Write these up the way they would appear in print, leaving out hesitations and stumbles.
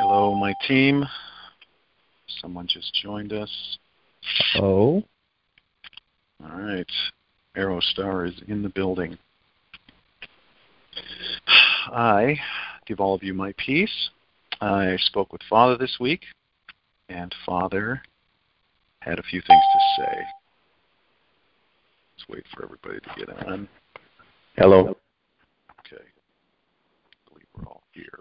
Hello, my team. Someone just joined us. Oh. All right. Aerostar is in the building. I give all of you my peace. I spoke with Father this week, and Father had a few things to say. Let's wait for everybody to get on. Hello. Okay. I believe we're all here.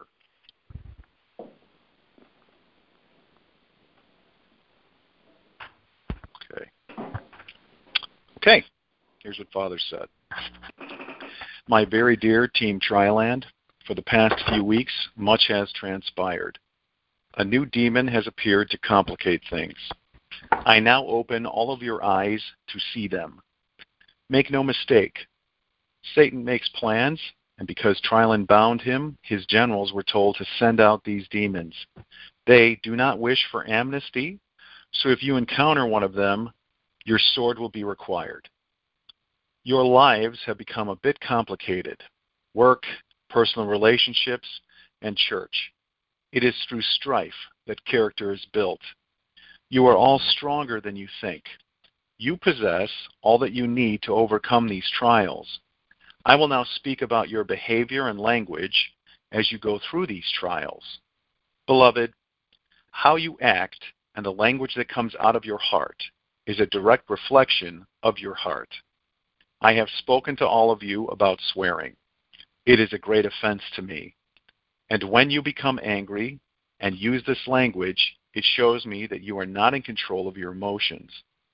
Okay. Here's what Father said. My very dear Team Triland, for the past few weeks, much has transpired. A new demon has appeared to complicate things. I now open all of your eyes to see them. Make no mistake. Satan makes plans, and because Triland bound him, his generals were told to send out these demons. They do not wish for amnesty, so if you encounter one of them, your sword will be required. Your lives have become a bit complicated. Work, personal relationships, and church. It is through strife that character is built. You are all stronger than you think. You possess all that you need to overcome these trials. I will now speak about your behavior and language as you go through these trials. Beloved, how you act and the language that comes out of your heart is a direct reflection of your heart. I have spoken to all of you about swearing. It is a great offense to me. And when you become angry and use this language, it shows me that you are not in control of your emotions.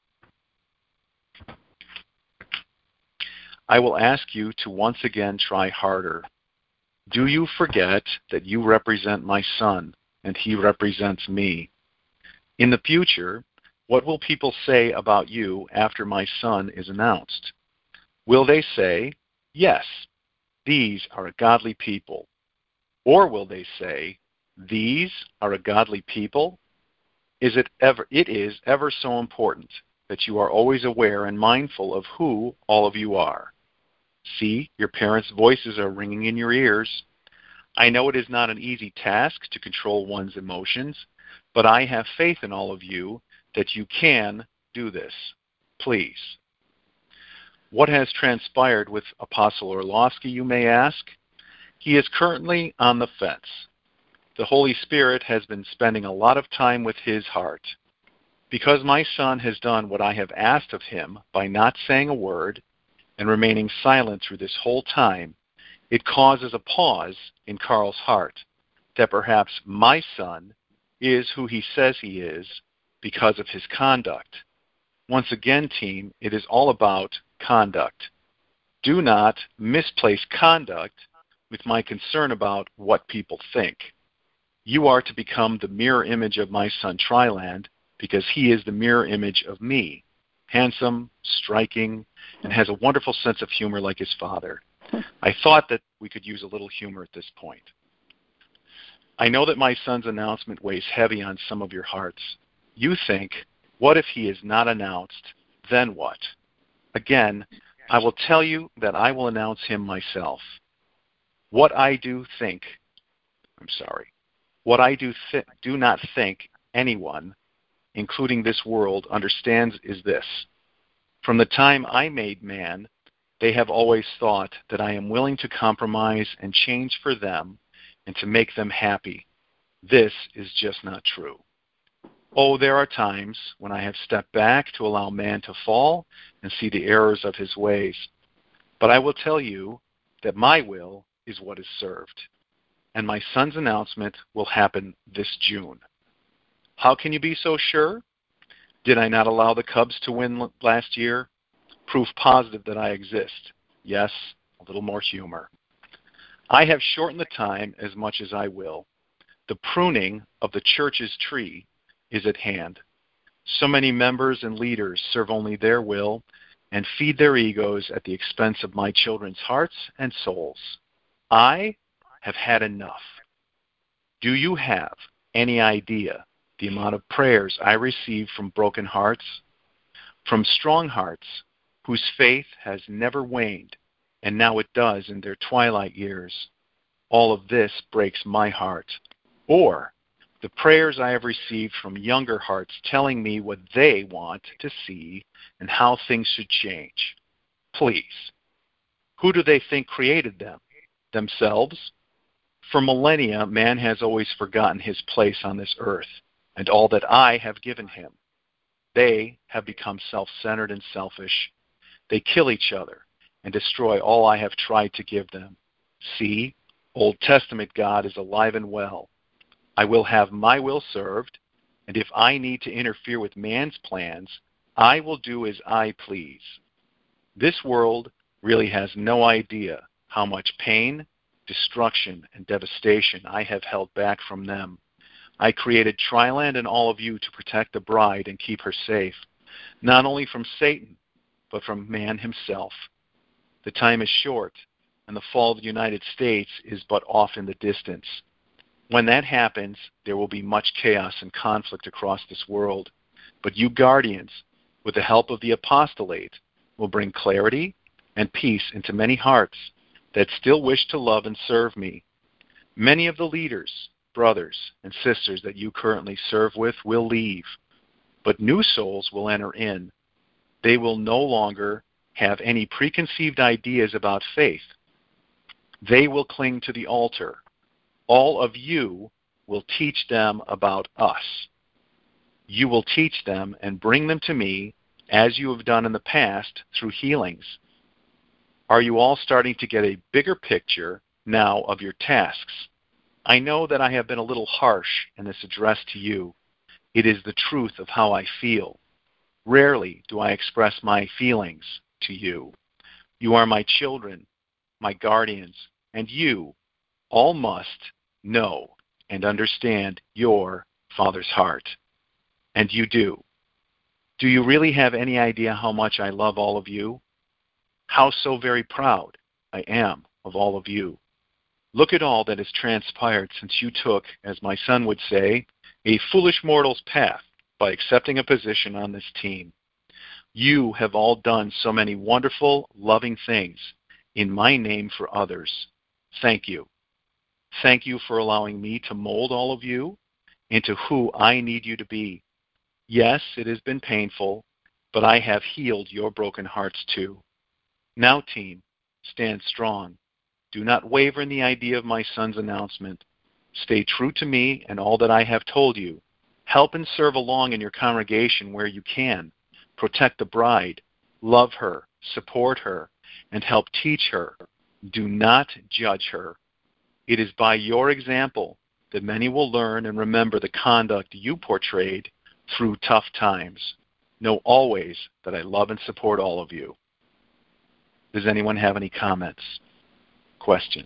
I will ask you to once again try harder. Do you forget that you represent my son and he represents me? In the future, what will people say about you after my son is announced? Will they say, yes, these are a godly people? Or will they say, these are a godly people? It is ever so important that you are always aware and mindful of who all of you are. See, your parents' voices are ringing in your ears. I know it is not an easy task to control one's emotions, but I have faith in all of you that you can do this. Please. What has transpired with Apostle Orlowski, you may ask? He is currently on the fence. The Holy Spirit has been spending a lot of time with his heart. Because my son has done what I have asked of him by not saying a word and remaining silent through this whole time, it causes a pause in Carl's heart that perhaps my son is who he says he is because of his conduct. Once again, team, it is all about conduct. Do not misplace conduct with my concern about what people think. You are to become the mirror image of my son Triland because he is the mirror image of me. Handsome, striking, and has a wonderful sense of humor like his father. I thought that we could use a little humor at this point. I know that my son's announcement weighs heavy on some of your hearts. You think, what if he is not announced? Then what? Again, I will tell you that I will announce him myself. What I do not think anyone, including this world, understands is this. From the time I made man, they have always thought that I am willing to compromise and change for them and to make them happy. This is just not true. Oh, there are times when I have stepped back to allow man to fall and see the errors of his ways. But I will tell you that my will is what is served, and my son's announcement will happen this June. How can you be so sure? Did I not allow the Cubs to win last year? Proof positive that I exist. Yes, a little more humor. I have shortened the time as much as I will. The pruning of the church's tree is at hand. So many members and leaders serve only their will and feed their egos at the expense of my children's hearts and souls. I have had enough. Do you have any idea the amount of prayers I receive from broken hearts, from strong hearts whose faith has never waned, and now it does in their twilight years? All of this breaks my heart. Or the prayers I have received from younger hearts telling me what they want to see and how things should change. Please, who do they think created them? Themselves? For millennia, man has always forgotten his place on this earth and all that I have given him. They have become self-centered and selfish. They kill each other and destroy all I have tried to give them. See, Old Testament God is alive and well. I will have my will served, and if I need to interfere with man's plans, I will do as I please. This world really has no idea how much pain, destruction, and devastation I have held back from them. I created Triland and all of you to protect the bride and keep her safe, not only from Satan, but from man himself. The time is short, and the fall of the United States is but off in the distance. When that happens, there will be much chaos and conflict across this world. But you guardians, with the help of the apostolate, will bring clarity and peace into many hearts that still wish to love and serve me. Many of the leaders, brothers, and sisters that you currently serve with will leave, but new souls will enter in. They will no longer have any preconceived ideas about faith. They will cling to the altar. All of you will teach them about us. You will teach them and bring them to me as you have done in the past through healings. Are you all starting to get a bigger picture now of your tasks? I know that I have been a little harsh in this address to you. It is the truth of how I feel. Rarely do I express my feelings to you. You are my children, my guardians, and you all must know and understand your Father's heart. And you do. Do you really have any idea how much I love all of you? How so very proud I am of all of you. Look at all that has transpired since you took, as my son would say, a foolish mortal's path by accepting a position on this team. You have all done so many wonderful, loving things in my name for others. Thank you. Thank you for allowing me to mold all of you into who I need you to be. Yes, it has been painful, but I have healed your broken hearts too. Now, team, stand strong. Do not waver in the idea of my son's announcement. Stay true to me and all that I have told you. Help and serve along in your congregation where you can. Protect the bride. Love her. Support her. And help teach her. Do not judge her. It is by your example that many will learn and remember the conduct you portrayed through tough times. Know always that I love and support all of you. Does anyone have any comments? Questions?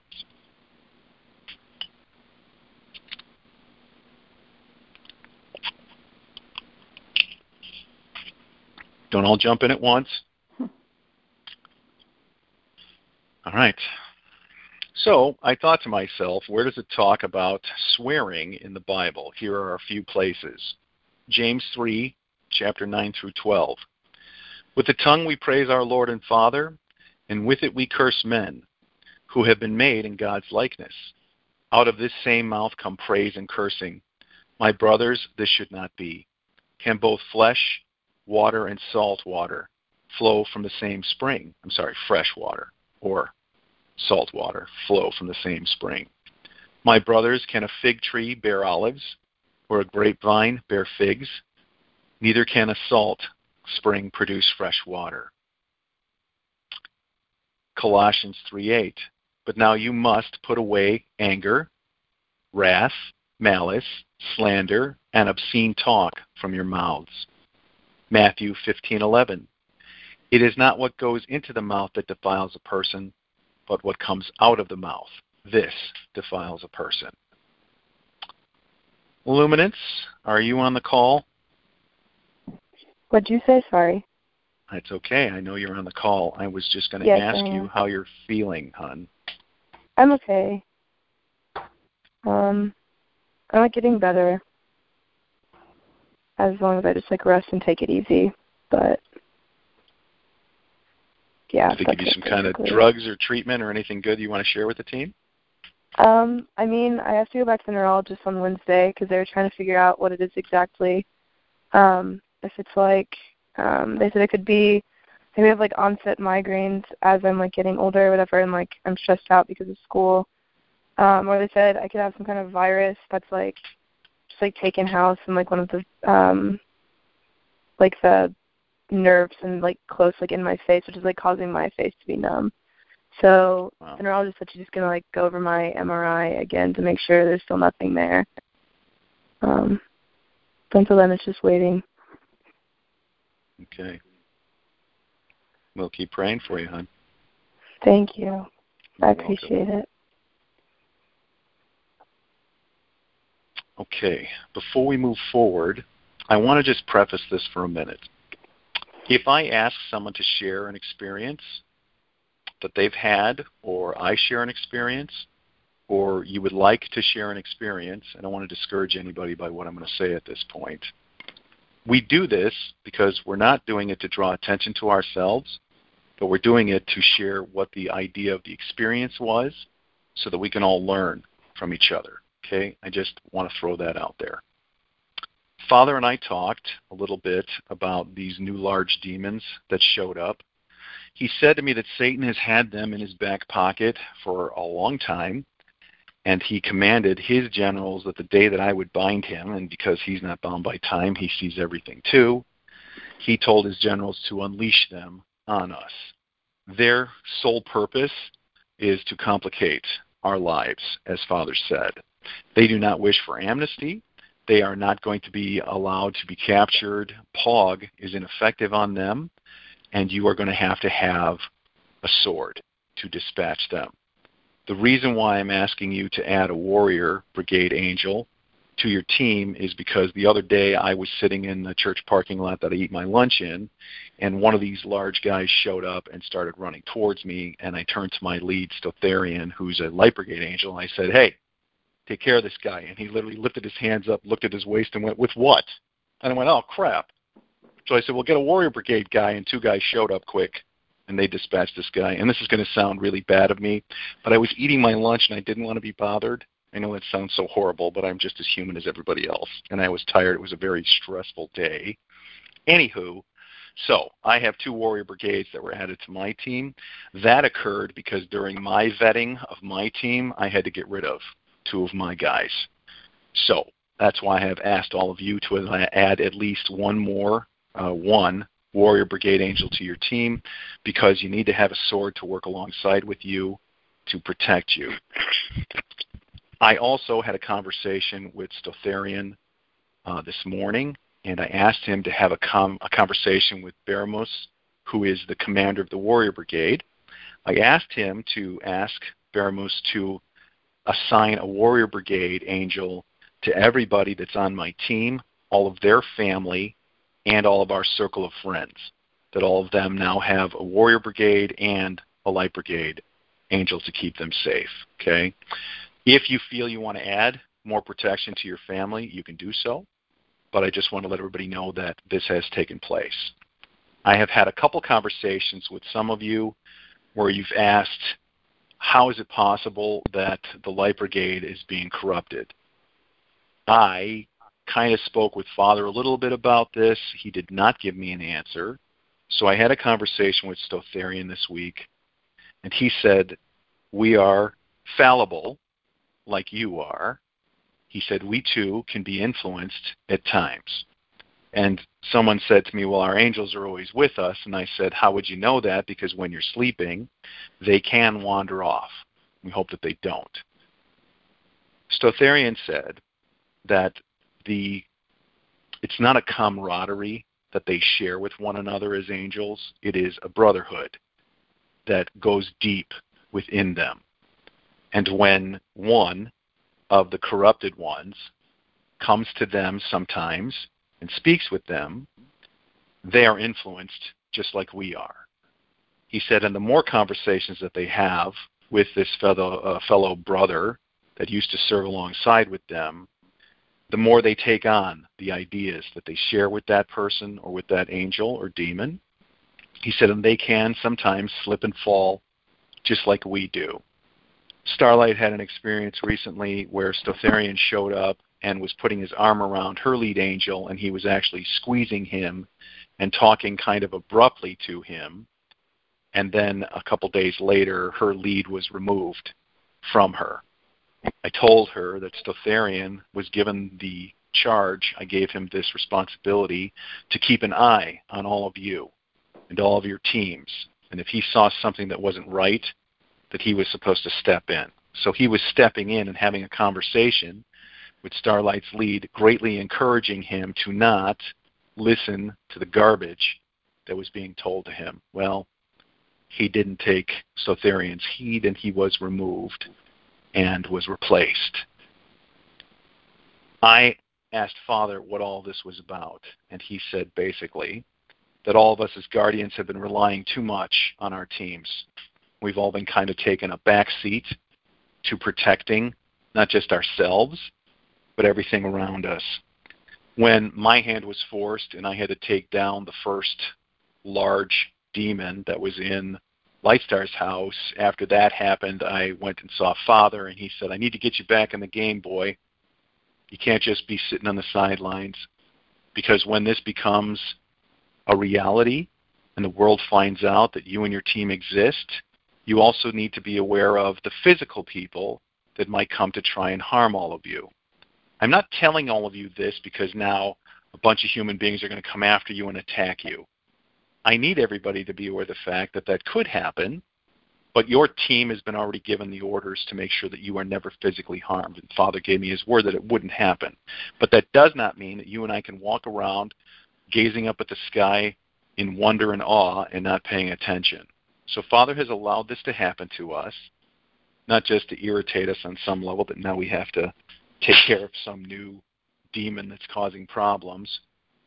Don't all jump in at once. All right. So I thought to myself, where does it talk about swearing in the Bible? Here are a few places. James 3, chapter 9 through 12. With the tongue we praise our Lord and Father, and with it we curse men, who have been made in God's likeness. Out of this same mouth come praise and cursing. My brothers, this should not be. Can both flesh, water, and salt water flow from the same spring? Fresh water or salt water flow from the same spring. My brothers, can a fig tree bear olives, or a grapevine bear figs? Neither can a salt spring produce fresh water. Colossians 3:8. But now you must put away anger, wrath, malice, slander, and obscene talk from your mouths. Matthew 15:11. It is not what goes into the mouth that defiles a person, but what comes out of the mouth. This defiles a person. Luminance, are you on the call? What'd you say? Sorry. That's okay. I know you're on the call. I was just going to ask you how you're feeling, hon. I'm okay. I'm not getting better. As long as I just rest and take it easy. But yeah. Did they give you some kind of drugs or treatment or anything good you want to share with the team? I mean, I have to go back to the neurologist on Wednesday because they were trying to figure out what it is exactly. If it's like, they said it could be, maybe I have like onset migraines as I'm like getting older or whatever, and like I'm stressed out because of school. Or they said I could have some kind of virus that's like just like taken house in like one of the like the nerves and like close like in my face, which is like causing my face to be numb. So the neurologist said she's just gonna like go over my MRI again to make sure there's still nothing there. But until then, it's just waiting. Okay. We'll keep praying for you, hon. Thank you. You're I appreciate it. Okay. Before we move forward, I want to just preface this for a minute. If I ask someone to share an experience that they've had, or I share an experience, or you would like to share an experience, I don't want to discourage anybody by what I'm going to say at this point. We do this because we're not doing it to draw attention to ourselves, but we're doing it to share what the idea of the experience was so that we can all learn from each other. Okay? I just want to throw that out there. Father and I talked a little bit about these new large demons that showed up. He said to me that Satan has had them in his back pocket for a long time, and he commanded his generals that the day that I would bind him, and because he's not bound by time, he sees everything too, he told his generals to unleash them on us. Their sole purpose is to complicate our lives, as Father said. They do not wish for amnesty. They are not going to be allowed to be captured. POG is ineffective on them, and you are going to have a sword to dispatch them. The reason why I'm asking you to add a warrior brigade angel to your team is because the other day I was sitting in the church parking lot that I eat my lunch in, and one of these large guys showed up and started running towards me, and I turned to my lead, Stotharian, who's a light brigade angel, and I said, "Hey, take care of this guy." And he literally lifted his hands up, looked at his waist, and went, "With what?" And I went, "Oh, crap." So I said, "Well, get a warrior brigade guy," and two guys showed up quick, and they dispatched this guy. And this is going to sound really bad of me, but I was eating my lunch, and I didn't want to be bothered. I know it sounds so horrible, but I'm just as human as everybody else, and I was tired. It was a very stressful day. Anywho, so I have two warrior brigades that were added to my team. That occurred because during my vetting of my team, I had to get rid of two of my guys. So that's why I have asked all of you to add at least one warrior brigade angel to your team, because you need to have a sword to work alongside with you to protect you. I also had a conversation with Stotharian this morning, and I asked him to have a conversation with Beramos, who is the commander of the warrior brigade. I asked him to ask Beramos to assign a warrior brigade angel to everybody that's on my team, all of their family, and all of our circle of friends, that all of them now have a warrior brigade and a light brigade angel to keep them safe. Okay? If you feel you want to add more protection to your family, you can do so, but I just want to let everybody know that this has taken place. I have had a couple conversations with some of you where you've asked, how is it possible that the light brigade is being corrupted? I kind of spoke with Father a little bit about this. He did not give me an answer. So I had a conversation with Stotharian this week, and he said, we are fallible like you are. He said, we too can be influenced at times. And someone said to me, well, our angels are always with us. And I said, how would you know that? Because when you're sleeping, they can wander off. We hope that they don't. Stotharian said that it's not a camaraderie that they share with one another as angels. It is a brotherhood that goes deep within them. And when one of the corrupted ones comes to them sometimes and speaks with them, they are influenced just like we are. He said, and the more conversations that they have with this fellow brother that used to serve alongside with them, the more they take on the ideas that they share with that person or with that angel or demon. He said, and they can sometimes slip and fall just like we do. Starlight had an experience recently where Stotharian showed up and was putting his arm around her lead angel, and he was actually squeezing him and talking kind of abruptly to him. And then a couple days later, her lead was removed from her. I told her that Stotharian was given the charge, I gave him this responsibility to keep an eye on all of you and all of your teams. And if he saw something that wasn't right, that he was supposed to step in. So he was stepping in and having a conversation with Starlight's lead, greatly encouraging him to not listen to the garbage that was being told to him. Well, he didn't take Stotharian's heed, and he was removed and was replaced. I asked Father what all this was about, and he said basically that all of us as guardians have been relying too much on our teams. We've all been kind of taking a back seat to protecting not just ourselves, but everything around us. When my hand was forced and I had to take down the first large demon that was in Lightstar's house, after that happened, I went and saw Father, and he said, I need to get you back in the game, boy. You can't just be sitting on the sidelines, because when this becomes a reality and the world finds out that you and your team exist, you also need to be aware of the physical people that might come to try and harm all of you. I'm not telling all of you this because now a bunch of human beings are going to come after you and attack you. I need everybody to be aware of the fact that that could happen, but your team has been already given the orders to make sure that you are never physically harmed. And Father gave me his word that it wouldn't happen. But that does not mean that you and I can walk around gazing up at the sky in wonder and awe and not paying attention. So Father has allowed this to happen to us, not just to irritate us on some level, that now we have to take care of some new demon that's causing problems.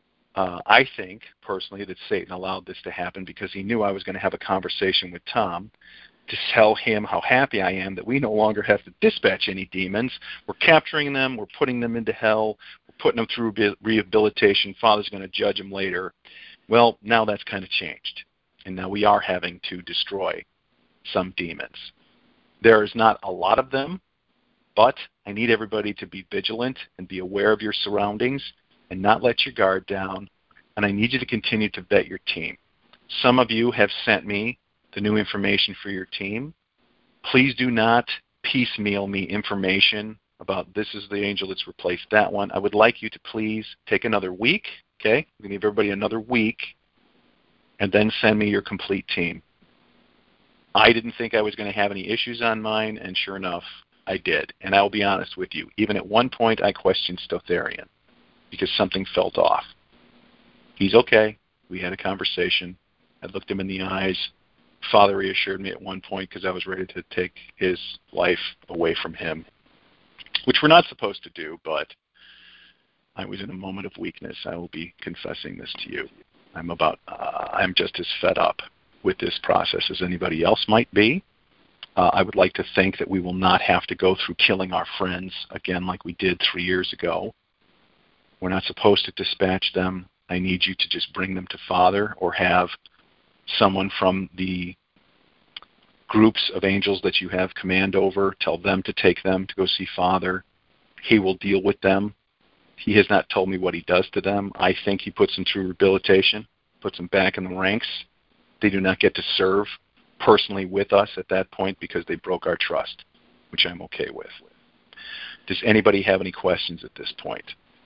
I think, personally, that Satan allowed this to happen because he knew I was going to have a conversation with Tom to tell him how happy I am that we no longer have to dispatch any demons. We're capturing them. We're putting them into hell. We're putting them through rehabilitation. Father's going to judge them later. Well, now that's kind of changed. And now we are having to destroy some demons. There is not a lot of them, but I need everybody to be vigilant and be aware of your surroundings and not let your guard down. And I need you to continue to vet your team. Some of you have sent me the new information for your team. Please do not piecemeal me information about this is the angel that's replaced that one. I would like you to please take another week, okay? We give everybody another week, and then send me your complete team. I didn't think I was going to have any issues on mine, and sure enough, I did. And I'll be honest with you. Even at one point, I questioned Stotharian because something felt off. He's okay. We had a conversation. I looked him in the eyes. Father reassured me at one point because I was ready to take his life away from him, which we're not supposed to do, but I was in a moment of weakness. I will be confessing this to you. I'm just as fed up with this process as anybody else might be. I would like to think that we will not have to go through killing our friends again like we did 3 years ago. We're not supposed to dispatch them. I need you to just bring them to Father or have someone from the groups of angels that you have command over, tell them to take them to go see Father. He will deal with them. He has not told me what he does to them. I think he puts them through rehabilitation, puts them back in the ranks. They do not get to serve personally with us at that point because they broke our trust, which I'm okay with. Does anybody have any questions at this point?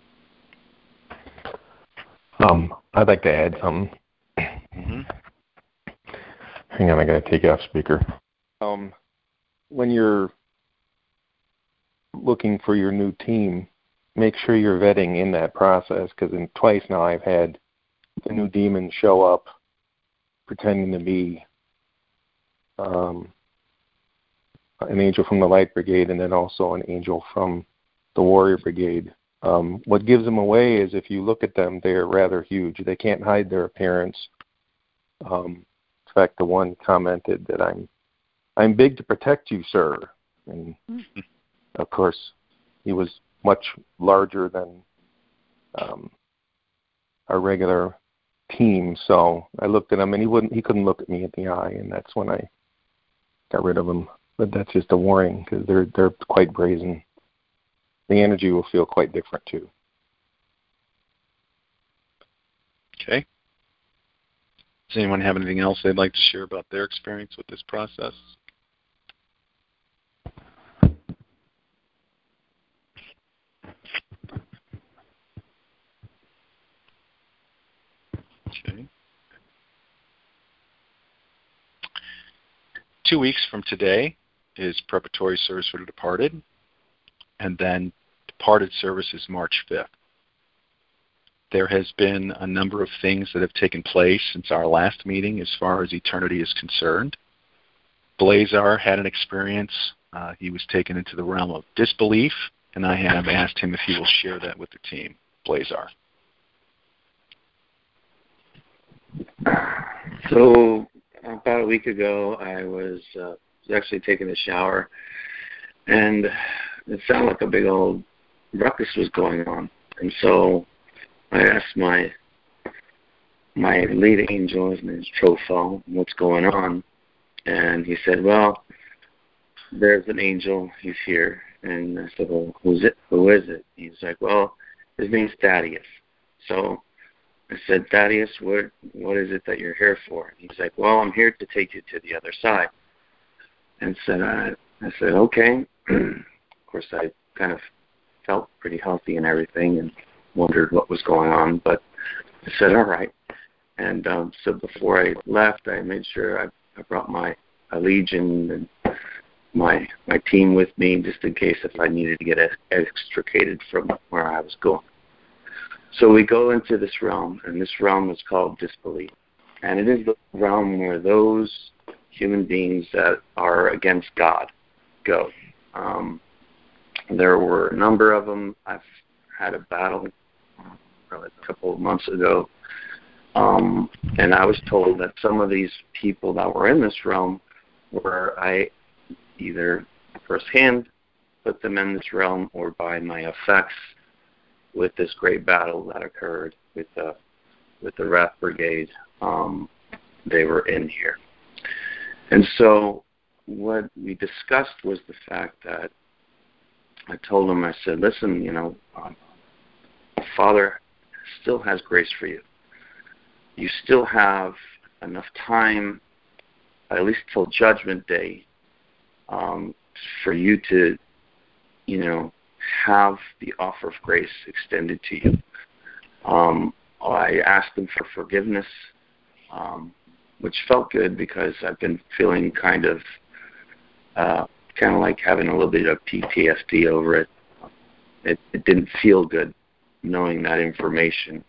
I'd like to add something. Mm-hmm. Hang on, I got to take you off speaker. When you're looking for your new team, make sure you're vetting in that process, because twice now I've had the new demon show up pretending to be an angel from the Light Brigade and then also an angel from the Warrior Brigade. What gives them away is if you look at them, they're rather huge. They can't hide their appearance. In fact, the one commented that I'm big to protect you, sir. And of course, he was much larger than our regular team. So I looked at him, and he couldn't look at me in the eye, and that's when I got rid of him. But that's just a warning because they're quite brazen. The energy will feel quite different too. Okay. Does anyone have anything else they'd like to share about their experience with this process? Okay. 2 weeks from today is preparatory service for the departed, and then departed service is March 5th. There has been a number of things that have taken place since our last meeting as far as eternity is concerned. Blazar had an experience. He was taken into the realm of disbelief, and I have asked him if he will share that with the team. Blazar. So about a week ago, I was actually taking a shower, and it sounded like a big old ruckus was going on. And so I asked my lead angel, his name is Trofal, what's going on? And he said, well, there's an angel, he's here. And I said, well, who is it? He's like, well, his name's Thaddeus. So I said, Thaddeus, what is it that you're here for? And he's like, well, I'm here to take you to the other side. And I said, okay. Of course, I kind of felt pretty healthy and everything and wondered what was going on, but I said, all right. And so before I left, I made sure I brought my Legion and my team with me just in case if I needed to get extricated from where I was going. So we go into this realm, and this realm is called disbelief. And it is the realm where those human beings that are against God go. There were a number of them. I've had a battle probably a couple of months ago, and I was told that some of these people that were in this realm were I either firsthand put them in this realm or by my effects with this great battle that occurred with the Wrath Brigade. They were in here. And so what we discussed was the fact that I told him, I said, listen, Father still has grace for you. You still have enough time, at least till Judgment Day, for you to, have the offer of grace extended to you. I asked him for forgiveness, which felt good because I've been feeling kind of like having a little bit of PTSD over it. It didn't feel good knowing that information,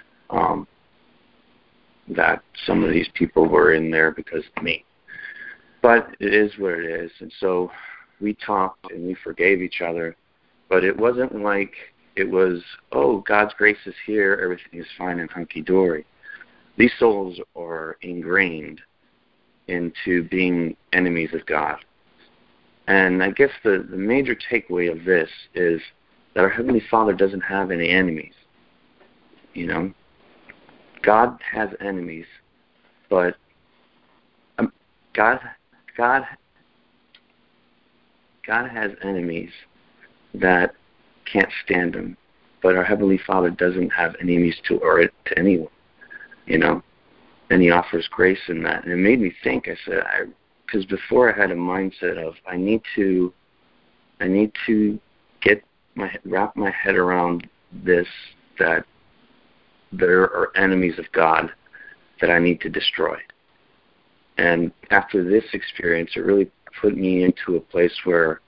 that some of these people were in there because of me. But it is what it is. And so we talked and we forgave each other. But it wasn't like it was, oh, God's grace is here, everything is fine and hunky-dory. These souls are ingrained into being enemies of God. And I guess the major takeaway of this is that our Heavenly Father doesn't have any enemies. God has enemies, but God has enemies that can't stand him, but our Heavenly Father doesn't have enemies to anyone, and he offers grace in that. And it made me think, I said, because before I had a mindset of I need to wrap my head around this, that there are enemies of God that I need to destroy. And after this experience, it really put me into a place where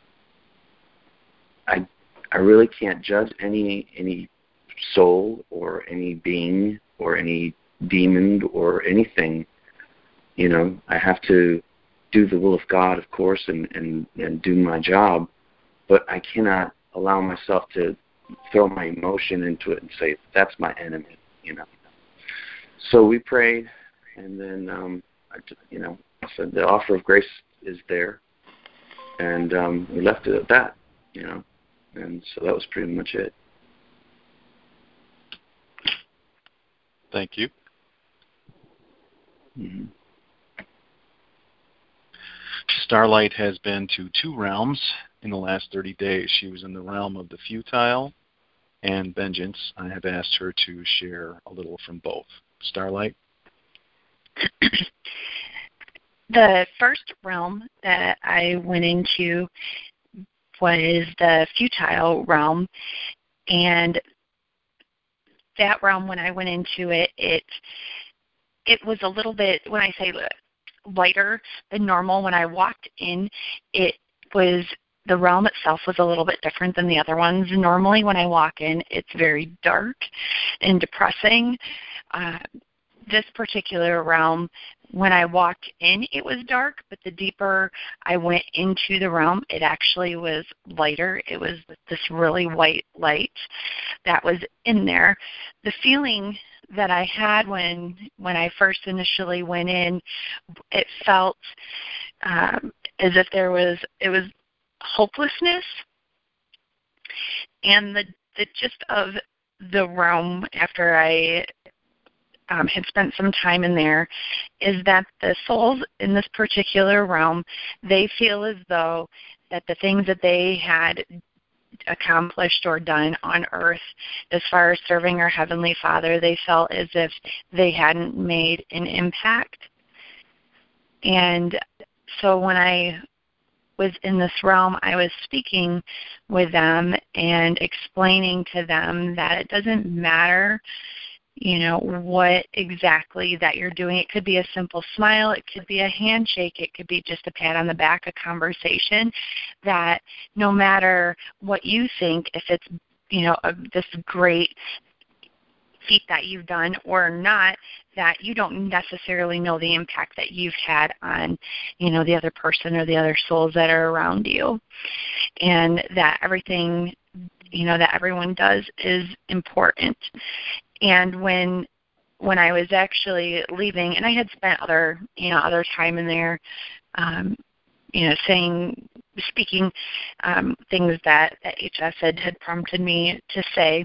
I really can't judge any soul or any being or any demon or anything. I have to do the will of God, of course, and do my job, but I cannot allow myself to throw my emotion into it and say, that's my enemy, So we prayed, and then, I said the offer of grace is there, and we left it at that, and so that was pretty much it. Thank you. Mm-hmm. Just Starlight has been to 2 realms in the last 30 days. She was in the realm of the futile and vengeance. I have asked her to share a little from both. Starlight? The first realm that I went into was the futile realm, and that realm, when I went into it, it was a little bit, when I say lighter than normal. When I walked in, the realm itself was a little bit different than the other ones. Normally when I walk in, it's very dark and depressing. This particular realm, when I walked in, it was dark, but the deeper I went into the realm, it actually was lighter. It was this really white light that was in there. The feeling that I had when I first initially went in, it felt as if it was hopelessness, and the gist of the realm after I had spent some time in there is that the souls in this particular realm, they feel as though that the things that they had accomplished or done on earth as far as serving our Heavenly Father, they felt as if they hadn't made an impact. And so when I was in this realm, I was speaking with them and explaining to them that it doesn't matter, what exactly that you're doing. It could be a simple smile, it could be a handshake, it could be just a pat on the back, a conversation, that no matter what you think, if it's, this great feat that you've done or not, that you don't necessarily know the impact that you've had on, the other person or the other souls that are around you. And that everything, that everyone does is important. And when I was actually leaving, and I had spent other time in there, speaking things that HS had prompted me to say.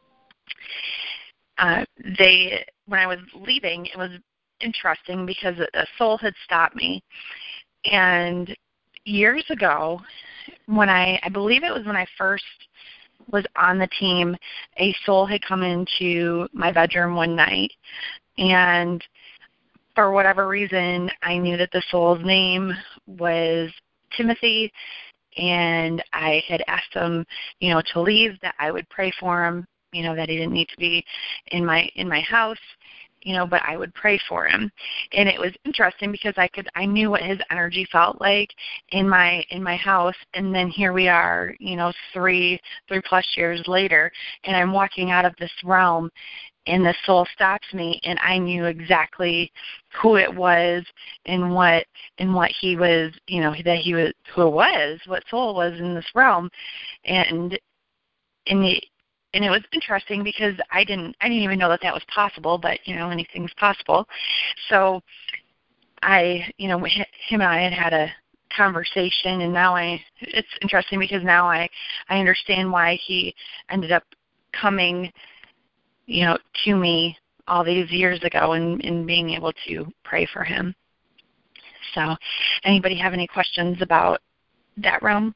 When I was leaving, it was interesting because a soul had stopped me. And years ago, when I believe it was when I first was on the team, a soul had come into my bedroom one night, and for whatever reason, I knew that the soul's name was Timothy, and I had asked him, to leave, that I would pray for him, that he didn't need to be in my house, but I would pray for him. And it was interesting because I knew what his energy felt like in my house. And then here we are, 3+ years later, and I'm walking out of this realm, and the soul stops me, and I knew exactly who it was and what he was, that he was, who it was, what soul was in this realm. And it was interesting because I didn't even know that was possible, but anything's possible. So him and I had a conversation, and now it's interesting because now I understand why he ended up coming, to me all these years ago and being able to pray for him. So anybody have any questions about that realm?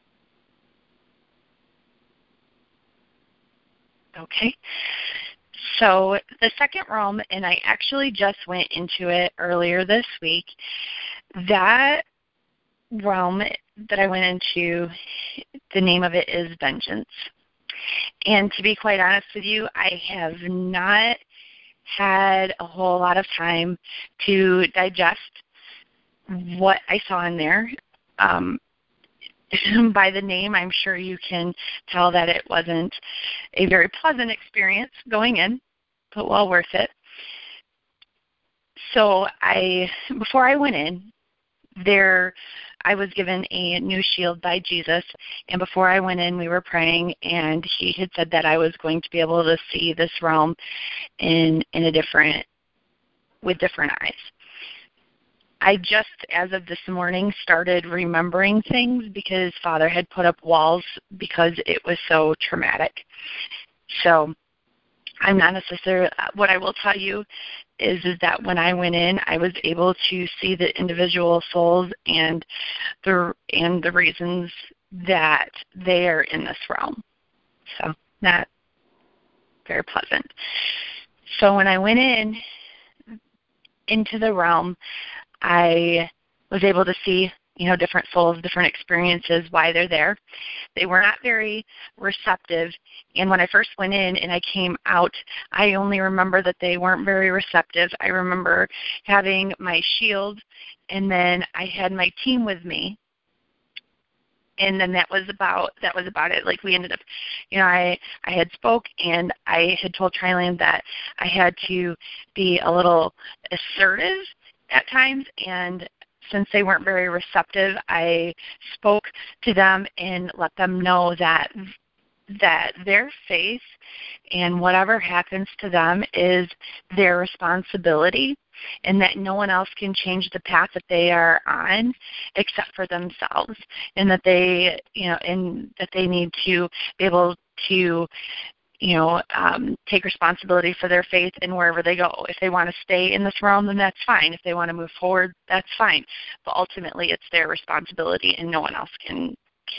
Okay. So the second realm, and I actually just went into it earlier this week, that realm that I went into, the name of it is Vengeance. And to be quite honest with you, I have not had a whole lot of time to digest what I saw in there. By the name, I'm sure you can tell that it wasn't a very pleasant experience going in, but well worth it. So before I went in, I was given a new shield by Jesus, and before I went in, we were praying, and he had said that I was going to be able to see this realm with different eyes. I just, as of this morning, started remembering things because Father had put up walls because it was so traumatic. So I'm not necessarily, what I will tell you is that when I went in, I was able to see the individual souls and the reasons that they are in this realm. So not very pleasant. So when I went into the realm, I was able to see, different souls, different experiences, why they're there. They were not very receptive. And when I first went in and I came out, I only remember that they weren't very receptive. I remember having my shield, and then I had my team with me. And then that was about it. Like, we ended up, I had spoke, and I had told Triland that I had to be a little assertive at times, and since they weren't very receptive, I spoke to them and let them know that their faith and whatever happens to them is their responsibility, and that no one else can change the path that they are on except for themselves, and that they, and that they need to be able to take responsibility for their faith in wherever they go. If they want to stay in this realm, then that's fine. If they want to move forward, that's fine. But ultimately, it's their responsibility, and no one else can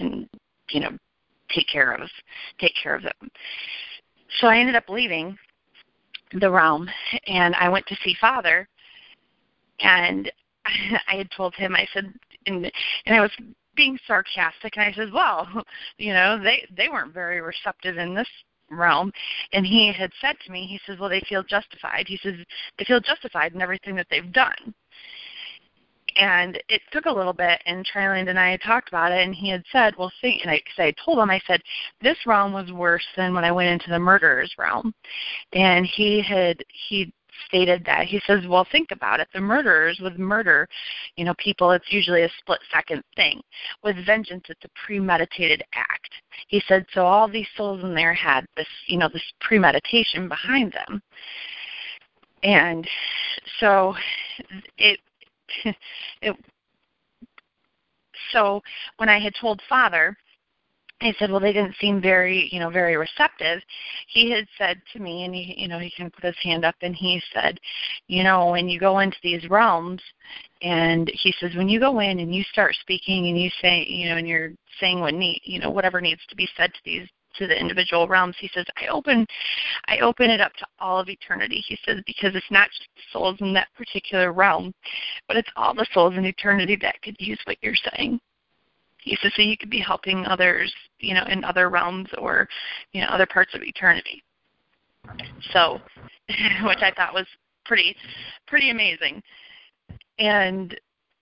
take care of them. So I ended up leaving the realm, and I went to see Father, and I had told him, I said, and I was being sarcastic, and I said, well, they weren't very receptive in this realm. And he had said to me, he says, well, they feel justified. He says, they feel justified in everything that they've done. And it took a little bit, and Triland and I had talked about it, and he had said, well, think, and I told him, I said, this realm was worse than when I went into the murderer's realm. And he stated that, he says, well, think about it. The murderers, with murder, people, it's usually a split-second thing. With vengeance, it's a premeditated act. He said, so all these souls in there had this, this premeditation behind them. And so so when I had told Father, I said, well, they didn't seem very, very receptive. He had said to me, and he can put his hand up, and he said, when you go into these realms, and he says, when you go in and you start speaking and you say, and you're saying whatever needs to be said to the individual realms, he says, I open it up to all of eternity. He says, because it's not just the souls in that particular realm, but it's all the souls in eternity that could use what you're saying. He says, so you could be helping others, in other realms or, other parts of eternity. So, which I thought was pretty amazing. And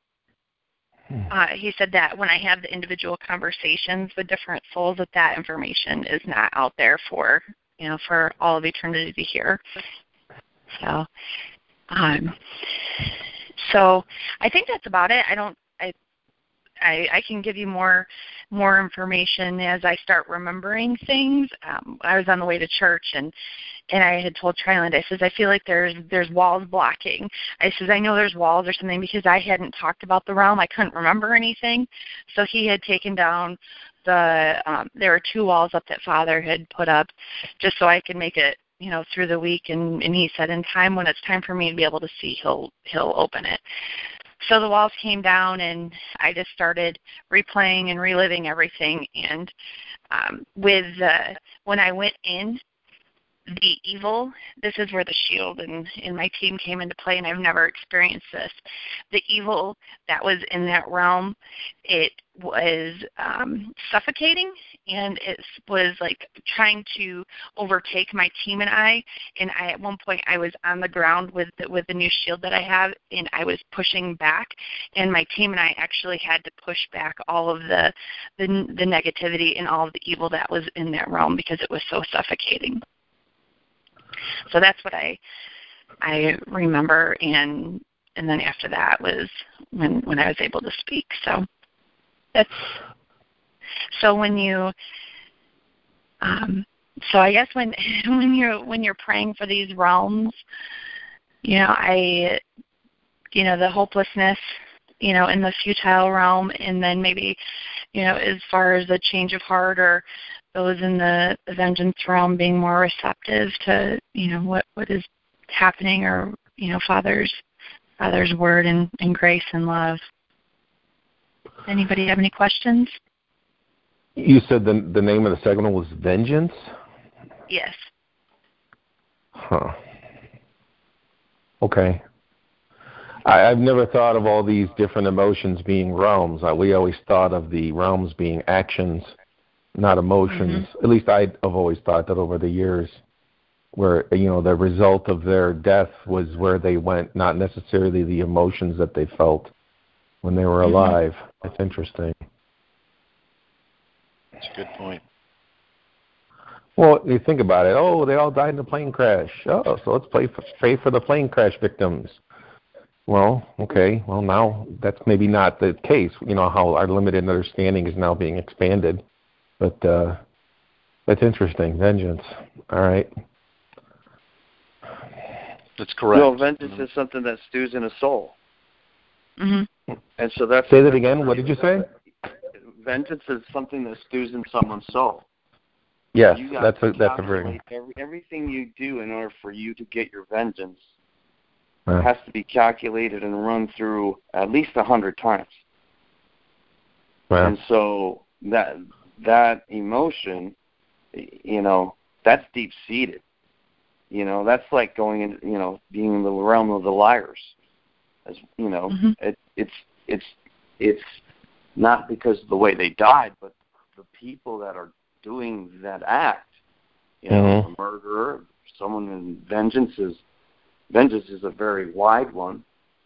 he said that when I have the individual conversations with different souls, that information is not out there for, for all of eternity to hear. So, so I think that's about it. I can give you more information as I start remembering things. I was on the way to church, and I had told Triland, I says, I feel like there's walls blocking. I says, I know there's walls or something, because I hadn't talked about the realm. I couldn't remember anything. So he had taken down there were 2 walls up that Father had put up just so I could make it, through the week. And he said, in time, when it's time for me to be able to see, he'll open it. So the walls came down, and I just started replaying and reliving everything. And when I went in, the evil, this is where the shield and my team came into play, and I've never experienced this. The evil that was in that realm, it was suffocating, and it was like trying to overtake my team and I. And at one point, I was on the ground with the new shield that I have, and I was pushing back, and my team and I actually had to push back all of the negativity and all of the evil that was in that realm, because it was so suffocating. So that's what I remember, and then after that was when I was able to speak. So that's when you so I guess when you're praying for these realms, the hopelessness, in the futile realm, and then maybe, as far as the change of heart, or those in the vengeance realm being more receptive to, what is happening, or, Father's word and grace and love. Anybody have any questions? You said the name of the segment was Vengeance? Yes. Huh. Okay. I've never thought of all these different emotions being realms. We always thought of the realms being actions, not emotions. Mm-hmm. At least I've always thought that over the years, where the result of their death was where they went, not necessarily the emotions that they felt when they were alive. That's interesting. That's a good point. Well, you think about it. Oh, they all died in a plane crash. Oh, so let's pray for the plane crash victims. Well, okay. Well, now that's maybe not the case. How our limited understanding is now being expanded. But that's interesting. Vengeance. All right. That's correct. Well, vengeance is something that stews in a soul. Mm-hmm. And so that's... Say that again. What did you say? Vengeance is something that stews in someone's soul. Yes, that's a very... Everything you do in order for you to get your vengeance has to be calculated and run through at least 100 times. And so that emotion, that's deep-seated. That's like going in, being in the realm of the liars. As it's not because of the way they died, but the people that are doing that act. A murderer, someone in vengeance is a very wide one.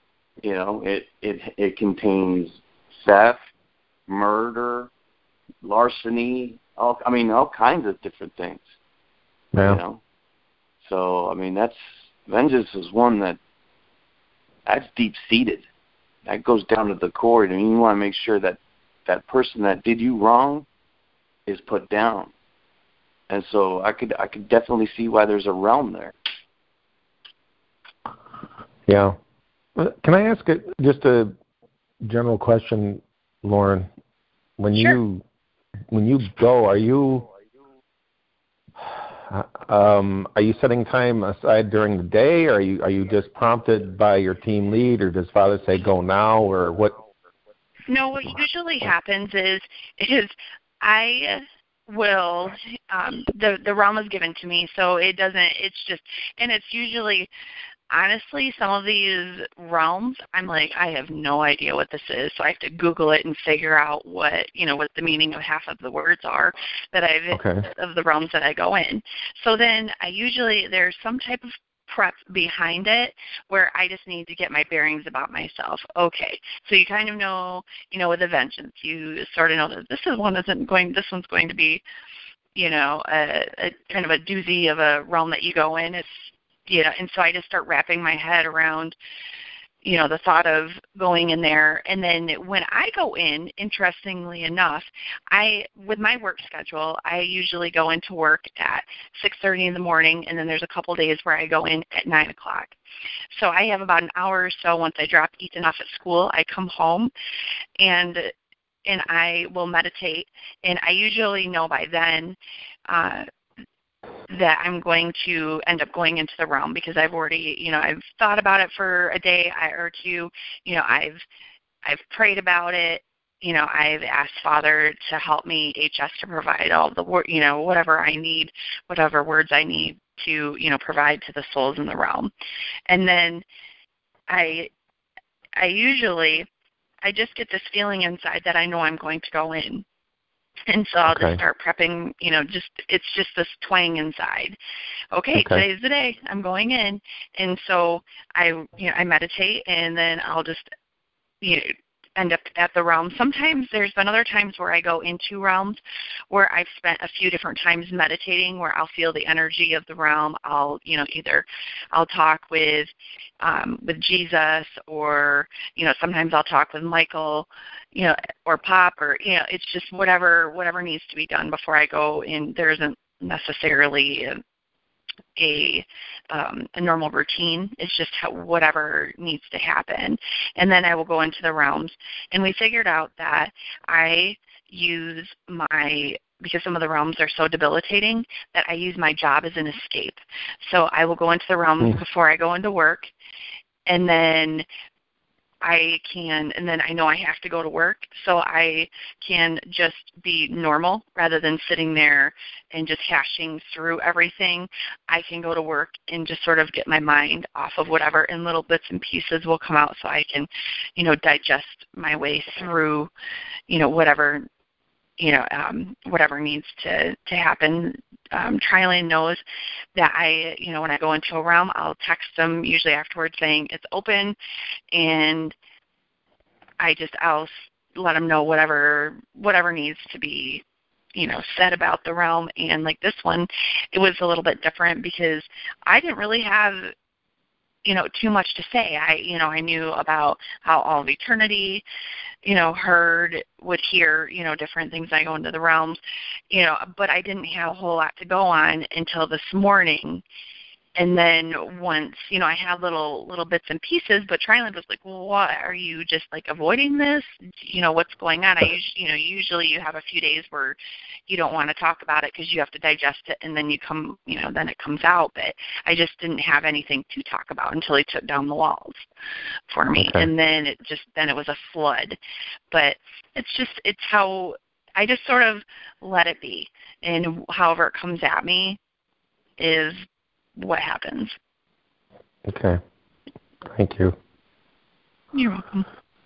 It contains theft, murder, larceny, all kinds of different things. Yeah. So that's vengeance is one that's deep seated. That goes down to the core. You want to make sure that that person that did you wrong is put down. And so I could definitely see why there's a realm there. Yeah. Can I ask just a general question, Lauren? When Sure. you go, are you setting time aside during the day, or are you just prompted by your team lead, or does Father say go now, or what? No, what usually happens is I will the realm is given to me, so it's just, and it's usually, honestly, some of these realms, I'm like, I have no idea what this is, so I have to Google it and figure out what the meaning of half of the words are that of the realms that I go in. So then there's some type of prep behind it where I just need to get my bearings about myself. Okay, so you kind of know, with a vengeance, you sort of know that this one's going to be, a kind of a doozy of a realm that you go in. It's, and so I just start wrapping my head around, the thought of going in there. And then when I go in, interestingly enough, with my work schedule, I usually go into work at 6:30 in the morning, and then there's a couple days where I go in at 9 o'clock. So I have about an hour or so. Once I drop Ethan off at school, I come home, and I will meditate. And I usually know by then that I'm going to end up going into the realm, because I've already, I've thought about it for a day or two. I've prayed about it. I've asked Father to help me, HS, to provide all the whatever I need, whatever words I need to, provide to the souls in the realm. And then I just get this feeling inside that I know I'm going to go in. And so I'll just start prepping, it's just this twang inside. Okay, today's the day. I'm going in. And so I meditate, and then I'll just, end up at the realm. Sometimes there's been other times where I go into realms where I've spent a few different times meditating, where I'll feel the energy of the realm. I'll, either I'll talk with Jesus, or, sometimes I'll talk with Michael, or Pop, or, it's just whatever needs to be done before I go in. There isn't necessarily a normal routine. It's just whatever needs to happen. And then I will go into the realms. And we figured out that I use because some of the realms are so debilitating, that I use my job as an escape. So I will go into the realms before I go into work, and then I know I have to go to work, so I can just be normal rather than sitting there and just hashing through everything. I can go to work and just sort of get my mind off of whatever, and little bits and pieces will come out so I can, digest my way through, whatever, whatever needs to happen. Trilane knows that when I go into a realm, I'll text them usually afterwards saying it's open, and I'll let them know whatever needs to be, said about the realm. And like this one, it was a little bit different because I didn't really have too much to say. I knew about how all of eternity, would hear, different things. I go into the realms, but I didn't have a whole lot to go on until this morning. And then once, I had little bits and pieces, but Trilane was like, well, what, are you just like avoiding this? What's going on? Usually you have a few days where you don't want to talk about it because you have to digest it, and then then it comes out. But I just didn't have anything to talk about until he took down the walls for me. Okay. And then it was a flood. But it's how I just sort of let it be. And however it comes at me is what happens. Okay. Thank you. You're welcome.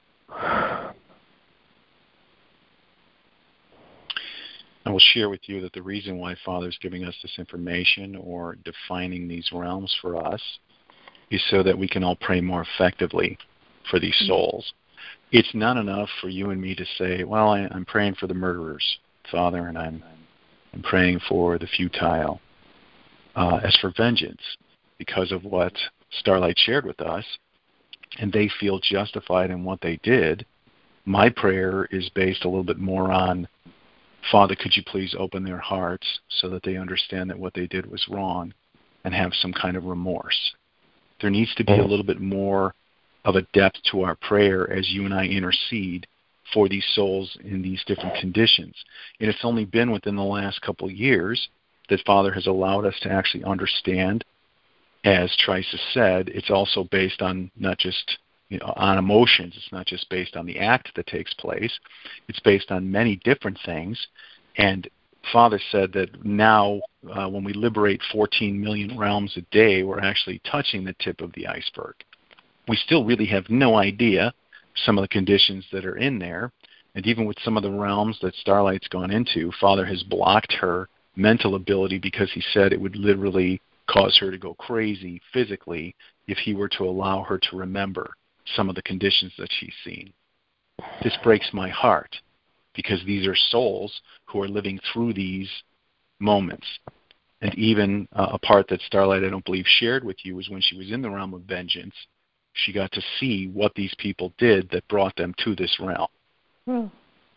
I will share with you that the reason why Father's giving us this information or defining these realms for us is so that we can all pray more effectively for these souls. It's not enough for you and me to say, well, I'm praying for the murderers, Father, and I'm praying for the futile. As for vengeance, because of what Starlight shared with us, and they feel justified in what they did, my prayer is based a little bit more on, Father, could you please open their hearts so that they understand that what they did was wrong and have some kind of remorse. There needs to be a little bit more of a depth to our prayer as you and I intercede for these souls in these different conditions. And it's only been within the last couple of years that Father has allowed us to actually understand. As Trice has said, it's also based on not just on emotions. It's not just based on the act that takes place. It's based on many different things. And Father said that now when we liberate 14 million realms a day, we're actually touching the tip of the iceberg. We still really have no idea some of the conditions that are in there. And even with some of the realms that Starlight's gone into, Father has blocked her mental ability because he said it would literally cause her to go crazy physically if he were to allow her to remember some of the conditions that she's seen. This breaks my heart because these are souls who are living through these moments. And even a part that Starlight, I don't believe, shared with you was when she was in the realm of vengeance, she got to see what these people did that brought them to this realm.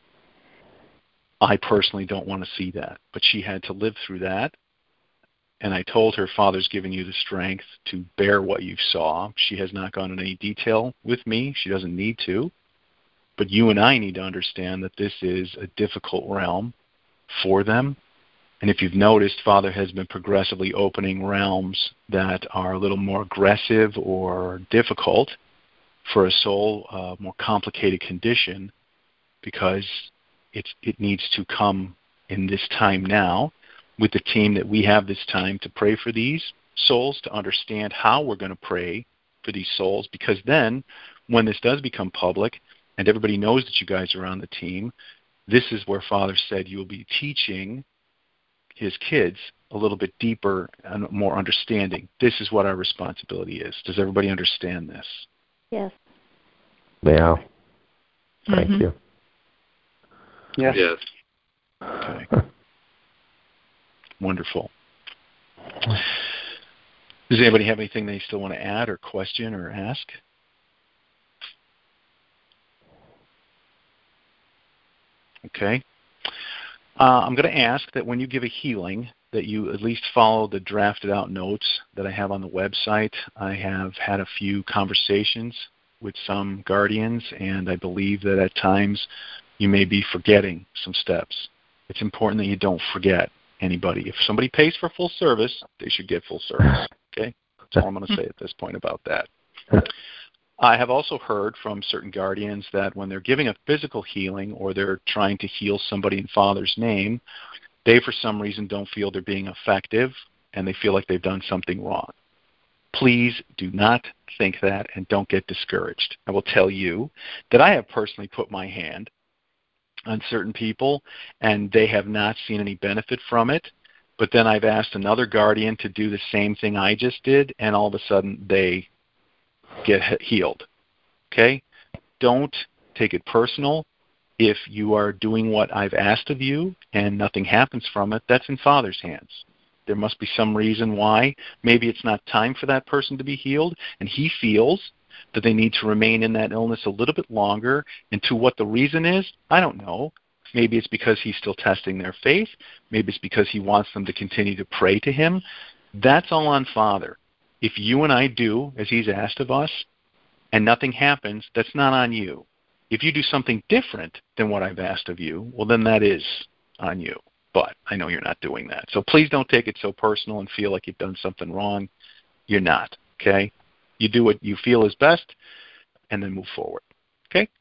I personally don't want to see that, but she had to live through that. And I told her, Father's given you the strength to bear what you saw. She has not gone into any detail with me. She doesn't need to. But you and I need to understand that this is a difficult realm for them. And if you've noticed, Father has been progressively opening realms that are a little more aggressive or difficult for a soul, a more complicated condition, because it needs to come in this time now with the team that we have this time to pray for these souls, to understand how we're going to pray for these souls, because then when this does become public and everybody knows that you guys are on the team, this is where Father said you will be teaching his kids a little bit deeper and more understanding. This is what our responsibility is. Does everybody understand this? Yes. Yeah. Thank you. Yes. Okay. Wonderful. Does anybody have anything they still want to add or question or ask? Okay. I'm going to ask that when you give a healing, that you at least follow the drafted out notes that I have on the website. I have had a few conversations with some guardians, and I believe that at times you may be forgetting some steps. It's important that you don't forget anybody. If somebody pays for full service, they should get full service. Okay? That's all I'm going to say at this point about that. I have also heard from certain guardians that when they're giving a physical healing or they're trying to heal somebody in Father's name, they for some reason don't feel they're being effective and they feel like they've done something wrong. Please do not think that and don't get discouraged. I will tell you that I have personally put my hand on certain people and they have not seen any benefit from it, but then I've asked another guardian to do the same thing I just did and all of a sudden they get healed. Okay? Don't take it personal. If you are doing what I've asked of you and nothing happens from it, that's in Father's hands. There must be some reason why. Maybe it's not time for that person to be healed, and he feels that they need to remain in that illness a little bit longer. And to what the reason is, I don't know. Maybe it's because he's still testing their faith. Maybe it's because he wants them to continue to pray to him. That's all on Father. If you and I do as he's asked of us and nothing happens, that's not on you. If you do something different than what I've asked of you, well, then that is on you. But I know you're not doing that. So please don't take it so personal and feel like you've done something wrong. You're not, okay? You do what you feel is best and then move forward, okay?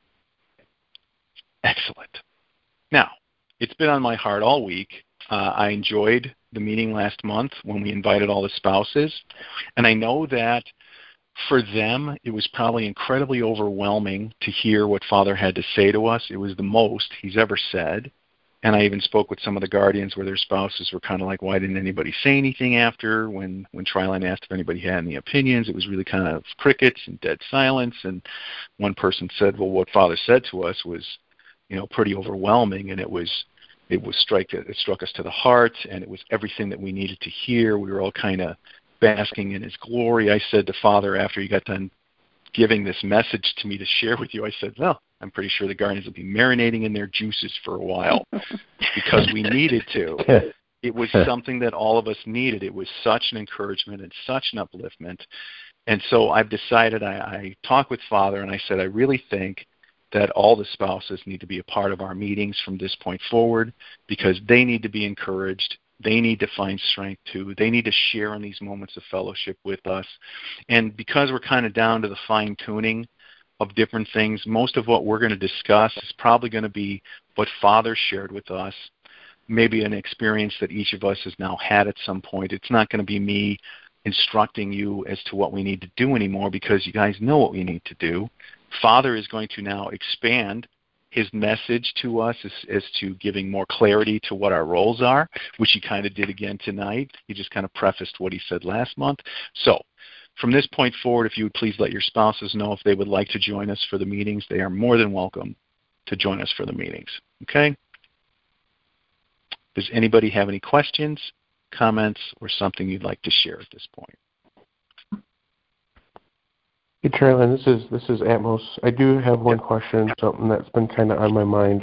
Excellent. Now, it's been on my heart all week. I enjoyed the meeting last month when we invited all the spouses, and I know that for them it was probably incredibly overwhelming to hear what Father had to say to us. It was the most he's ever said, and I even spoke with some of the guardians where their spouses were kind of like, why didn't anybody say anything after? When Triline asked if anybody had any opinions, it was really kind of crickets and dead silence, and one person said, well, what Father said to us was, pretty overwhelming, and it struck us to the heart, and it was everything that we needed to hear. We were all kind of basking in his glory. I said to Father after he got done giving this message to me to share with you, I said, well, I'm pretty sure the guardians will be marinating in their juices for a while because we needed to. It was something that all of us needed. It was such an encouragement and such an upliftment. And so I've decided, I talked with Father, and I said, I really think that all the spouses need to be a part of our meetings from this point forward because they need to be encouraged. They need to find strength too. They need to share in these moments of fellowship with us. And because we're kind of down to the fine-tuning of different things, most of what we're going to discuss is probably going to be what Father shared with us, maybe an experience that each of us has now had at some point. It's not going to be me instructing you as to what we need to do anymore because you guys know what we need to do. Father is going to now expand his message to us as to giving more clarity to what our roles are, which he kind of did again tonight. He just kind of prefaced what he said last month. So from this point forward, if you would please let your spouses know if they would like to join us for the meetings, they are more than welcome to join us for the meetings. Okay? Does anybody have any questions, comments, or something you'd like to share at this point? Hey, Charlene, this is Atmos. I do have one question, something that's been kind of on my mind.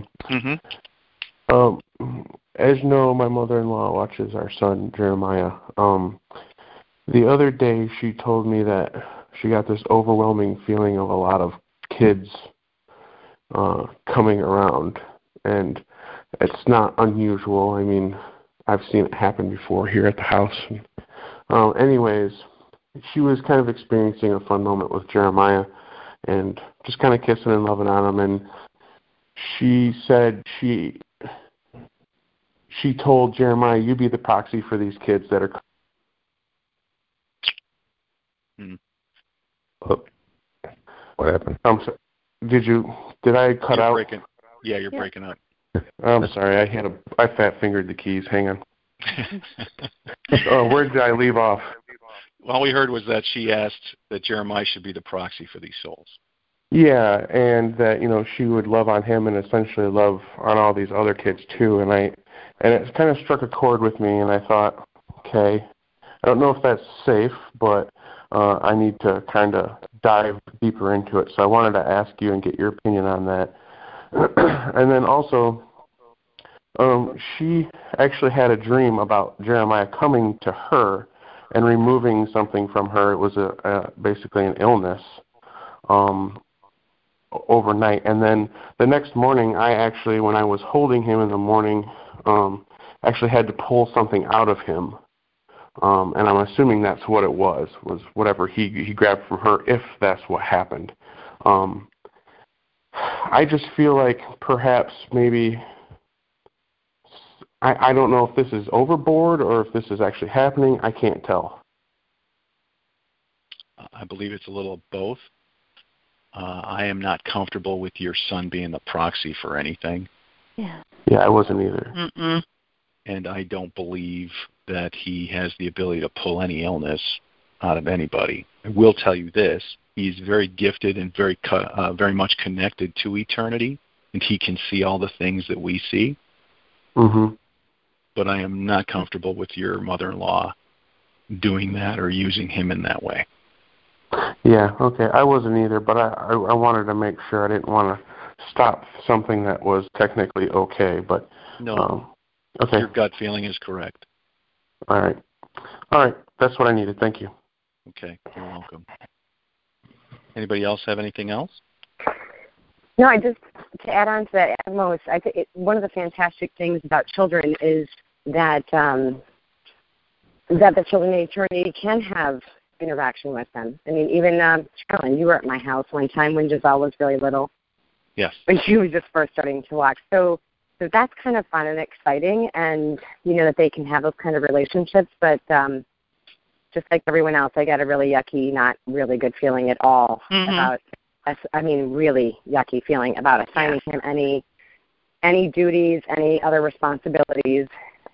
As you know, my mother-in-law watches our son, Jeremiah. The other day, she told me that she got this overwhelming feeling of a lot of kids coming around, and it's not unusual. I mean, I've seen it happen before here at the house. Anyways, she was kind of experiencing a fun moment with Jeremiah and just kind of kissing and loving on him. And she said she told Jeremiah, you be the proxy for these kids that are... What happened? I'm sorry. Did I cut out? You're breaking up. I'm sorry. I fat-fingered the keys. Hang on. Where did I leave off? All we heard was that she asked that Jeremiah should be the proxy for these souls. Yeah, and that she would love on him and essentially love on all these other kids too. And it kind of struck a chord with me, and I thought, okay, I don't know if that's safe, but I need to kind of dive deeper into it. So I wanted to ask you and get your opinion on that. And then also, she actually had a dream about Jeremiah coming to her and removing something from her. It was basically an illness overnight. And then the next morning, I actually, when I was holding him in the morning, actually had to pull something out of him And I'm assuming that's what it was whatever he grabbed from her, if that's what happened. I just feel like perhaps maybe, I don't know if this is overboard or if this is actually happening. I can't tell. I believe it's a little of both. I am not comfortable with your son being the proxy for anything. Yeah, I wasn't either. Mm-mm. And I don't believe that he has the ability to pull any illness out of anybody. I will tell you this. He's very gifted and very much connected to eternity, and he can see all the things that we see. Mm-hmm. But I am not comfortable with your mother-in-law doing that or using him in that way. Yeah, okay. I wasn't either, but I wanted to make sure. I didn't want to stop something that was technically okay. But no, okay. Your gut feeling is correct. All right. That's what I needed. Thank you. Okay, you're welcome. Anybody else have anything else? No, I just, to add on to that, Amos, I think one of the fantastic things about children is that that the children in eternity can have interaction with them. I mean, even Carolyn, you were at my house one time when Giselle was really little. Yes. When she was just first starting to walk. So that's kind of fun and exciting, and that they can have those kind of relationships. But just like everyone else, I got a really yucky, not really good feeling at all about. I mean, really yucky feeling about assigning him any duties, any other responsibilities.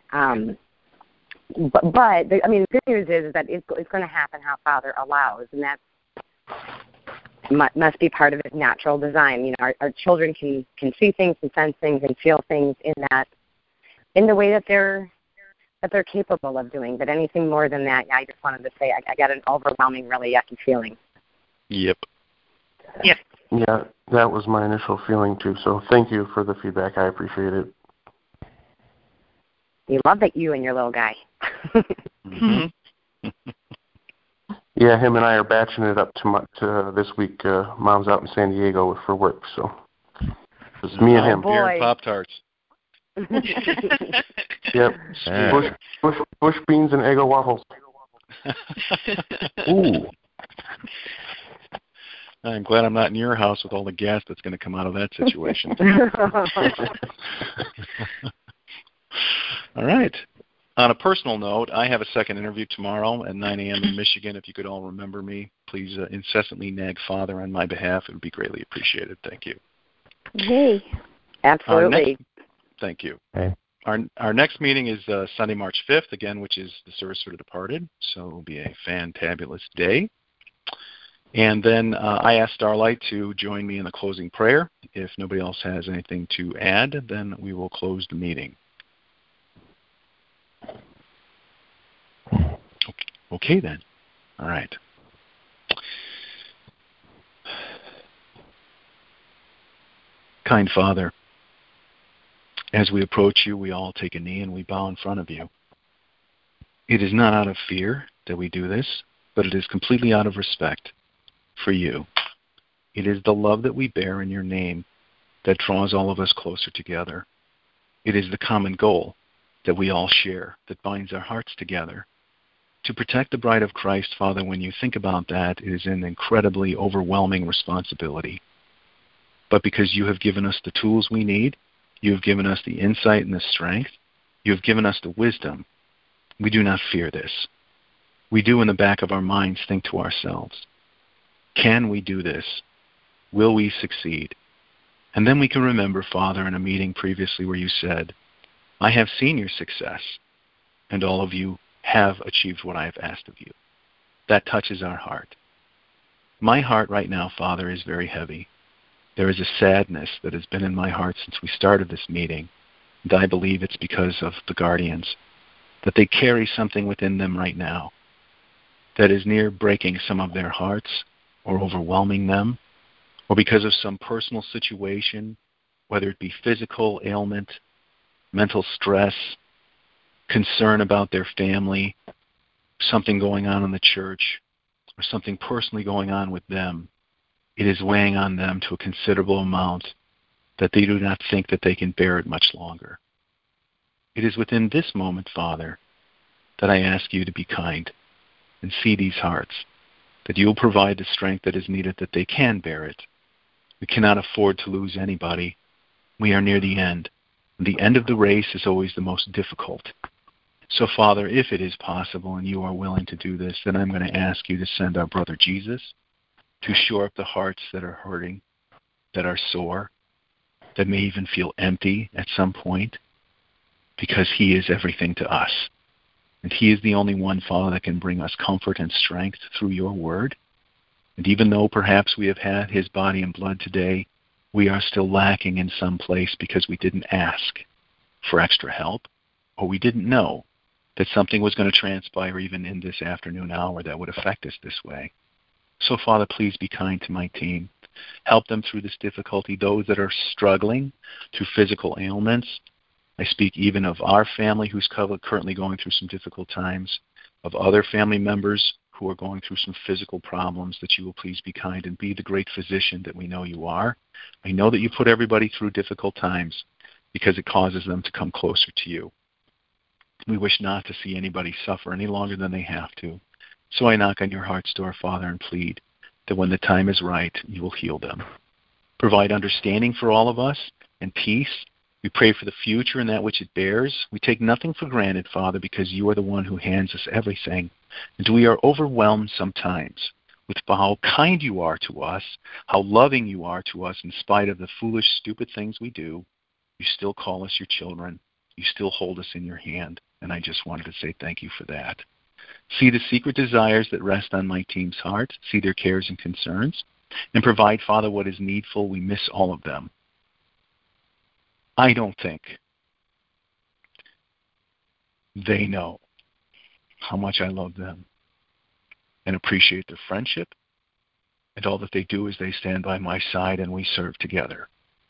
But I mean, the good news is that it's going to happen how Father allows, and that must be part of his natural design. Our children can see things and sense things and feel things in the way that they're capable of doing. But anything more than that, I just wanted to say I got an overwhelming, really yucky feeling. Yep. Yep. Yeah, that was my initial feeling too. So thank you for the feedback. I appreciate it. You love that you and your little guy. Yeah, him and I are batching it up to this week. Mom's out in San Diego for work, so it's me and him. Beer and Pop-Tarts. Yep. Bush beans and Eggo waffles. Ooh. I'm glad I'm not in your house with all the gas that's going to come out of that situation. All right. On a personal note, I have a second interview tomorrow at 9 a.m. in Michigan. If you could all remember me, please incessantly nag Father on my behalf. It would be greatly appreciated. Thank you. Yay. Absolutely. Thank you. Okay. Our next meeting is Sunday, March 5th, again, which is the service for the departed. So it will be a fantabulous day. And then I asked Starlight to join me in the closing prayer. If nobody else has anything to add, then we will close the meeting. Okay, then. All right. Kind Father, as we approach you, we all take a knee and we bow in front of you. It is not out of fear that we do this, but it is completely out of respect for you. It is the love that we bear in your name that draws all of us closer together. It is the common goal that we all share that binds our hearts together. To protect the bride of Christ, Father, when you think about that, it is an incredibly overwhelming responsibility. But because you have given us the tools we need, you have given us the insight and the strength, you have given us the wisdom, we do not fear this. We do in the back of our minds think to ourselves, can we do this? Will we succeed? And then we can remember, Father, in a meeting previously where you said, I have seen your success, and all of you have achieved what I have asked of you. That touches our heart. My heart right now, Father, is very heavy. There is a sadness that has been in my heart since we started this meeting, and I believe it's because of the guardians, that they carry something within them right now that is near breaking some of their hearts or overwhelming them, or because of some personal situation, whether it be physical ailment, mental stress, concern about their family, something going on in the church, or something personally going on with them. It is weighing on them to a considerable amount that they do not think that they can bear it much longer. It is within this moment, Father, that I ask you to be kind and see these hearts, that you will provide the strength that is needed that they can bear it. We cannot afford to lose anybody. We are near the end. And the end of the race is always the most difficult. So, Father, if it is possible and you are willing to do this, then I'm going to ask you to send our brother Jesus to shore up the hearts that are hurting, that are sore, that may even feel empty at some point, because he is everything to us. And he is the only one, Father, that can bring us comfort and strength through your word. And even though perhaps we have had his body and blood today, we are still lacking in some place because we didn't ask for extra help, or we didn't know that something was going to transpire even in this afternoon hour that would affect us this way. So, Father, please be kind to my team. Help them through this difficulty. Those that are struggling through physical ailments, I speak even of our family who's currently going through some difficult times, of other family members who are going through some physical problems, that you will please be kind and be the great physician that we know you are. I know that you put everybody through difficult times because it causes them to come closer to you. We wish not to see anybody suffer any longer than they have to. So I knock on your heart's door, Father, and plead that when the time is right, you will heal them. Provide understanding for all of us and peace. We pray for the future and that which it bears. We take nothing for granted, Father, because you are the one who hands us everything. And we are overwhelmed sometimes with how kind you are to us, how loving you are to us in spite of the foolish, stupid things we do. You still call us your children. You still hold us in your hand. And I just wanted to say thank you for that. See the secret desires that rest on my team's heart. See their cares and concerns. And provide, Father, what is needful. We miss all of them. I don't think they know how much I love them and appreciate their friendship, and all that they do is they stand by my side and we serve together.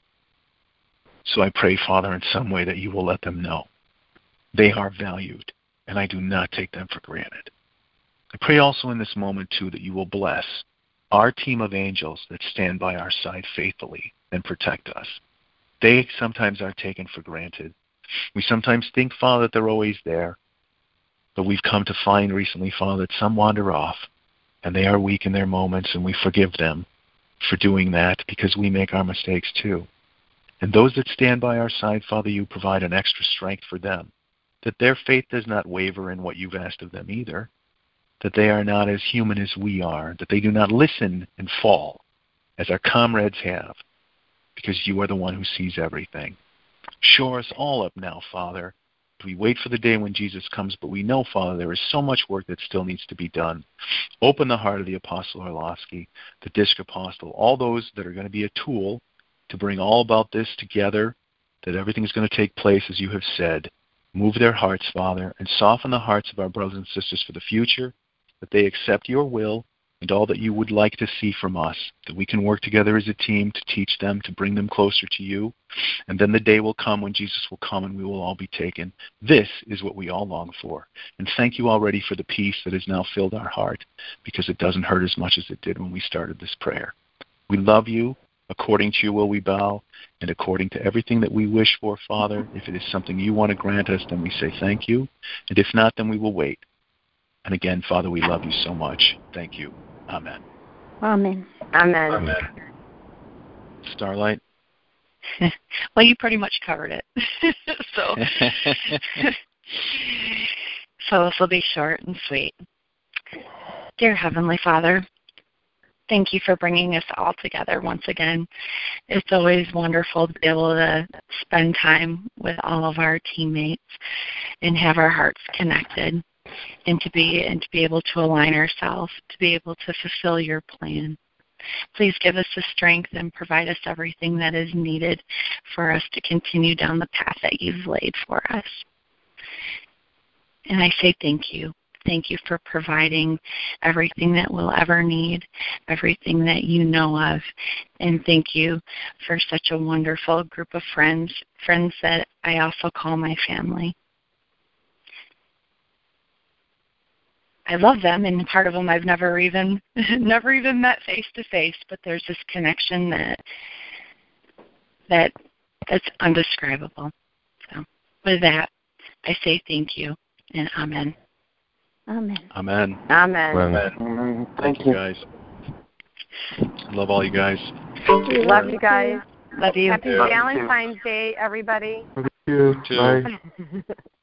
So I pray, Father, in some way that you will let them know they are valued, and I do not take them for granted. I pray also in this moment, too, that you will bless our team of angels that stand by our side faithfully and protect us. They sometimes are taken for granted. We sometimes think, Father, that they're always there. But we've come to find recently, Father, that some wander off, and they are weak in their moments, and we forgive them for doing that because we make our mistakes too. And those that stand by our side, Father, you provide an extra strength for them, that their faith does not waver in what you've asked of them either, that they are not as human as we are, that they do not listen and fall as our comrades have, because you are the one who sees everything. Shore us all up now, Father. We wait for the day when Jesus comes, but we know, Father, there is so much work that still needs to be done. Open the heart of the Apostle Orlovsky, the Disc Apostle, all those that are going to be a tool to bring all about this together, that everything is going to take place as you have said. Move their hearts, Father, and soften the hearts of our brothers and sisters for the future, that they accept your will and all that you would like to see from us, that we can work together as a team to teach them, to bring them closer to you. And then the day will come when Jesus will come and we will all be taken. This is what we all long for. And thank you already for the peace that has now filled our heart, because it doesn't hurt as much as it did when we started this prayer. We love you. According to your will we bow, and according to everything that we wish for, Father, if it is something you want to grant us, then we say thank you. And if not, then we will wait. And again, Father, we love you so much. Thank you. Amen. Amen. Amen. Amen. Starlight? Well, you pretty much covered it. So this will be short and sweet. Dear Heavenly Father, thank you for bringing us all together once again. It's always wonderful to be able to spend time with all of our teammates and have our hearts connected, and to be able to align ourselves, to be able to fulfill your plan. Please give us the strength and provide us everything that is needed for us to continue down the path that you've laid for us. And I say thank you. Thank you for providing everything that we'll ever need, everything that you know of. And thank you for such a wonderful group of friends that I also call my family. I love them, and part of them I've never even met face to face, but there's this connection that's undescribable. So with that, I say thank you and amen. Amen. Amen. Amen. Amen. Thank you, guys. I love all you guys. Love you guys. Love you. Happy Valentine's Day, everybody. Thank you. Too. Bye.